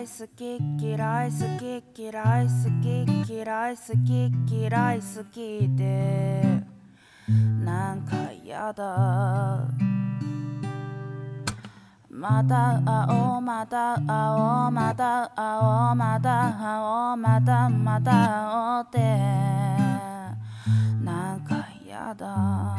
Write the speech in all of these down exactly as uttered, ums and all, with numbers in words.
い好き嫌い好き嫌い好き嫌い好き嫌い好きでなんかやだまた会おうまた会おうまた会おうまた会おうまたまた会おうってなんかやだ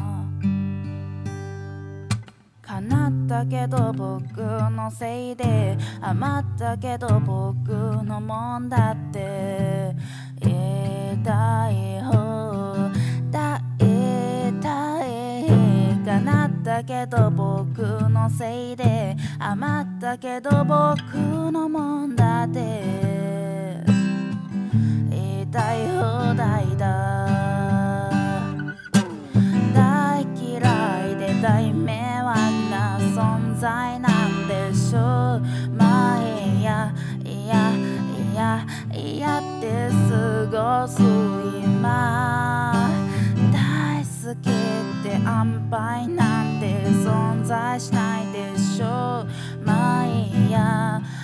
叶ったけど僕のせいで余ったけど僕のもんだって言いたい方だいたい叶ったけど僕のせいで余ったけど僕のもんだって言いたい放題だ大嫌いで大迷惑な存在なんでしょうまあいやいやいやいやって過ごす今大好きって安牌なんて存在しないでしょうまあいいや